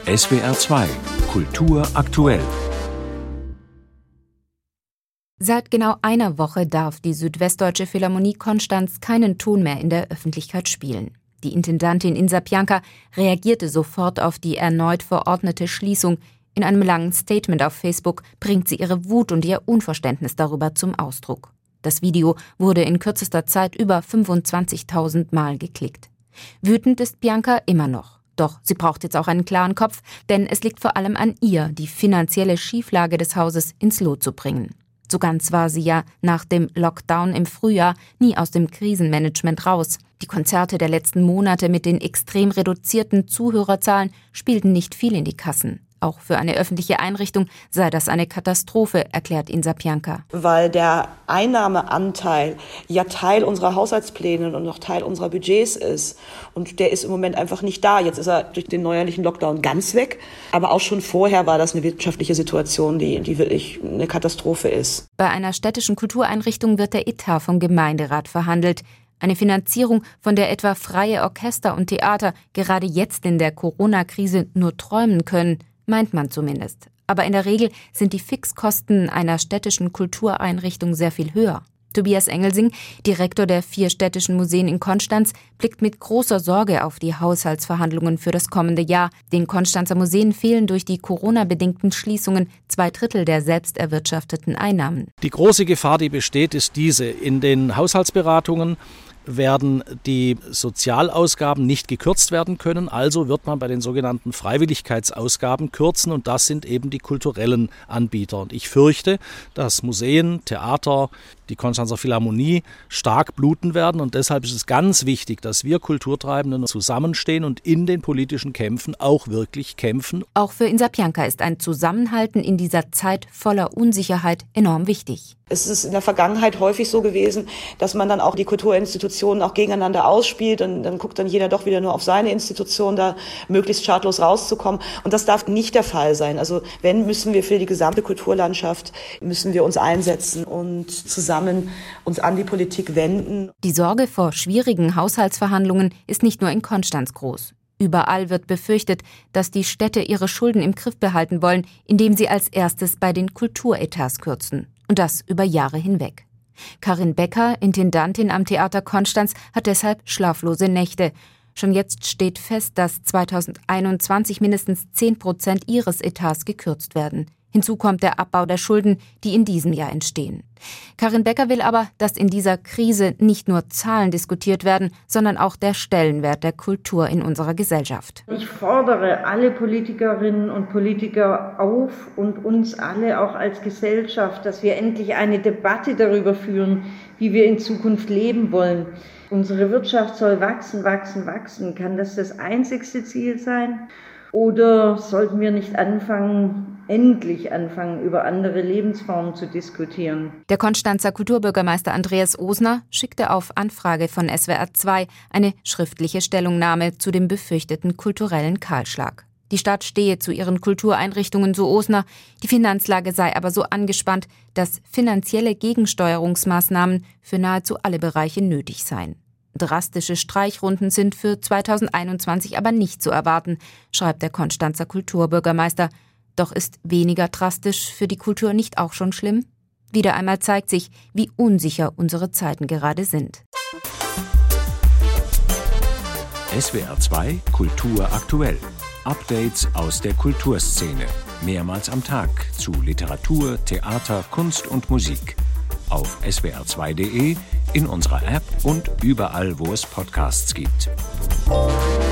SWR 2 Kultur aktuell. Seit genau einer Woche darf die Südwestdeutsche Philharmonie Konstanz keinen Ton mehr in der Öffentlichkeit spielen. Die Intendantin Insa Pianka reagierte sofort auf die erneut verordnete Schließung. In einem langen Statement auf Facebook bringt sie ihre Wut und ihr Unverständnis darüber zum Ausdruck. Das Video wurde in kürzester Zeit über 25.000 Mal geklickt. Wütend ist Pianka immer noch. Doch sie braucht jetzt auch einen klaren Kopf, denn es liegt vor allem an ihr, die finanzielle Schieflage des Hauses ins Lot zu bringen. So ganz war sie ja nach dem Lockdown im Frühjahr nie aus dem Krisenmanagement raus. Die Konzerte der letzten Monate mit den extrem reduzierten Zuhörerzahlen spielten nicht viel in die Kassen. Auch für eine öffentliche Einrichtung sei das eine Katastrophe, erklärt Insa Pianka. Weil der Einnahmeanteil ja Teil unserer Haushaltspläne und auch Teil unserer Budgets ist. Und der ist im Moment einfach nicht da. Jetzt ist er durch den neuerlichen Lockdown ganz weg. Aber auch schon vorher war das eine wirtschaftliche Situation, die wirklich eine Katastrophe ist. Bei einer städtischen Kultureinrichtung wird der Etat vom Gemeinderat verhandelt. Eine Finanzierung, von der etwa freie Orchester und Theater gerade jetzt in der Corona-Krise nur träumen können, meint man zumindest. Aber in der Regel sind die Fixkosten einer städtischen Kultureinrichtung sehr viel höher. Tobias Engelsing, Direktor der 4 städtischen Museen in Konstanz, blickt mit großer Sorge auf die Haushaltsverhandlungen für das kommende Jahr. Den Konstanzer Museen fehlen durch die Corona-bedingten Schließungen 2/3 der selbst erwirtschafteten Einnahmen. Die große Gefahr, die besteht, ist diese. In den Haushaltsberatungen werden die Sozialausgaben nicht gekürzt werden können, also wird man bei den sogenannten Freiwilligkeitsausgaben kürzen und das sind eben die kulturellen Anbieter. Und ich fürchte, dass Museen, Theater, die Konstanzer Philharmonie stark bluten werden und deshalb ist es ganz wichtig, dass wir Kulturtreibenden zusammenstehen und in den politischen Kämpfen auch wirklich kämpfen. Auch für Insa Pianka ist ein Zusammenhalten in dieser Zeit voller Unsicherheit enorm wichtig. Es ist in der Vergangenheit häufig so gewesen, dass man dann auch die Kulturinstitutionen auch gegeneinander ausspielt und dann guckt dann jeder doch wieder nur auf seine Institution, da möglichst schadlos rauszukommen. Und das darf nicht der Fall sein. Also wenn, müssen wir für die gesamte Kulturlandschaft, müssen wir uns einsetzen und zusammen uns an die Politik wenden. Die Sorge vor schwierigen Haushaltsverhandlungen ist nicht nur in Konstanz groß. Überall wird befürchtet, dass die Städte ihre Schulden im Griff behalten wollen, indem sie als erstes bei den Kulturetats kürzen. Und das über Jahre hinweg. Karin Becker, Intendantin am Theater Konstanz, hat deshalb schlaflose Nächte. Schon jetzt steht fest, dass 2021 mindestens 10% ihres Etats gekürzt werden. Hinzu kommt der Abbau der Schulden, die in diesem Jahr entstehen. Karin Becker will aber, dass in dieser Krise nicht nur Zahlen diskutiert werden, sondern auch der Stellenwert der Kultur in unserer Gesellschaft. Ich fordere alle Politikerinnen und Politiker auf und uns alle auch als Gesellschaft, dass wir endlich eine Debatte darüber führen, wie wir in Zukunft leben wollen. Unsere Wirtschaft soll wachsen, wachsen, wachsen. Kann das einzigste Ziel sein? Oder sollten wir nicht endlich anfangen, über andere Lebensformen zu diskutieren? Der Konstanzer Kulturbürgermeister Andreas Osner schickte auf Anfrage von SWR 2 eine schriftliche Stellungnahme zu dem befürchteten kulturellen Kahlschlag. Die Stadt stehe zu ihren Kultureinrichtungen, so Osner. Die Finanzlage sei aber so angespannt, dass finanzielle Gegensteuerungsmaßnahmen für nahezu alle Bereiche nötig seien. Drastische Streichrunden sind für 2021 aber nicht zu erwarten, schreibt der Konstanzer Kulturbürgermeister. Doch ist weniger drastisch für die Kultur nicht auch schon schlimm? Wieder einmal zeigt sich, wie unsicher unsere Zeiten gerade sind. SWR 2 Kultur aktuell. Updates aus der Kulturszene. Mehrmals am Tag zu Literatur, Theater, Kunst und Musik. Auf swr2.de, in unserer App und überall, wo es Podcasts gibt.